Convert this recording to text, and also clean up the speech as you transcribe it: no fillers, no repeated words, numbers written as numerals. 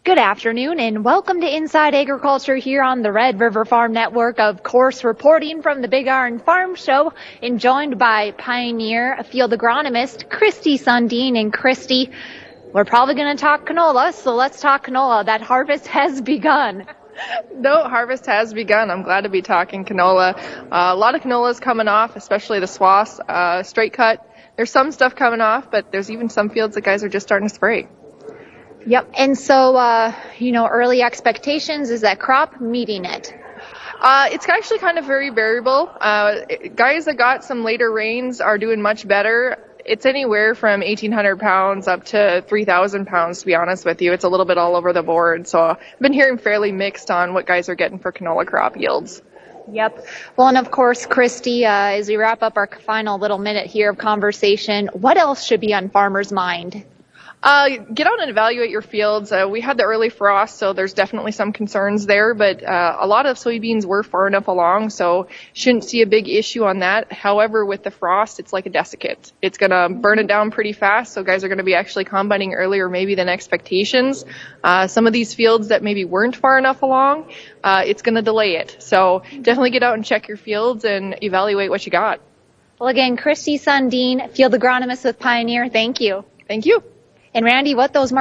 Good afternoon and welcome to Inside Agriculture here on the Red River Farm Network. Of course, reporting from the Big Iron Farm Show and joined by Pioneer field agronomist Christy Sundin. And Christy, we're probably going to talk canola, so let's talk canola. That harvest has begun. No, harvest has begun. I'm glad to be talking canola. A lot of canola is coming off, especially the swaths, straight cut. There's some stuff coming off, but there's even some fields that guys are just starting to spray. Yep. And so, early expectations, is that crop meeting it? It's actually kind of very variable. Guys that got some later rains are doing much better. It's anywhere from 1,800 pounds up to 3,000 pounds, to be honest with you. It's a little bit all over the board. So I've been hearing fairly mixed on what guys are getting for canola crop yields. Yep. Well, and of course, Christy, as we wrap up our final little minute here of conversation, what else should be on farmers' mind? Get out and evaluate your fields. We had the early frost, so there's definitely some concerns there, but a lot of soybeans were far enough along, so shouldn't see a big issue on that. However, with the frost, it's like a desiccant. It's going to burn it down pretty fast, so guys are going to be actually combining earlier maybe than expectations. Some of these fields that maybe weren't far enough along, it's going to delay it. So definitely get out and check your fields and evaluate what you got. Well, again, Christy Sundin, field agronomist with Pioneer, thank you. Thank you. And Randy, what those